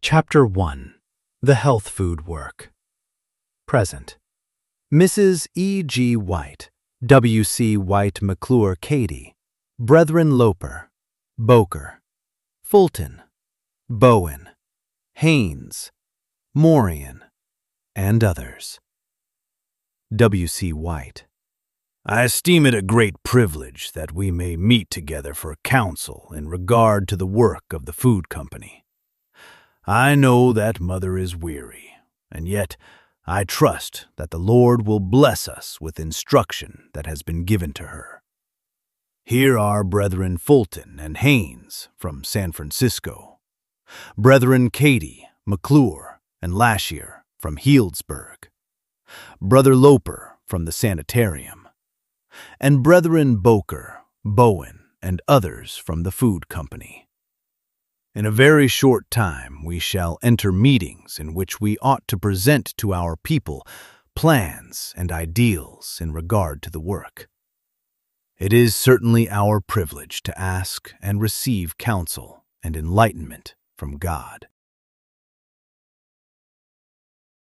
Chapter 1. The Health Food Work. Present. Mrs. E. G. White, W. C. White McClure Cady, Brethren Loper, Boker, Fulton, Bowen, Haynes, Morian, and others. W. C. White. I esteem it a great privilege that we may meet together for counsel in regard to the work of the food company. I know that Mother is weary, and yet I trust that the Lord will bless us with instruction that has been given to her. Here are Brethren Fulton and Haynes from San Francisco, Brethren Cady, McClure, and Lashier from Healdsburg, Brother Loper from the Sanitarium, and Brethren Boker, Bowen, and others from the food company. In a very short time we shall enter meetings in which we ought to present to our people plans and ideals in regard to the work. It is certainly our privilege to ask and receive counsel and enlightenment from God.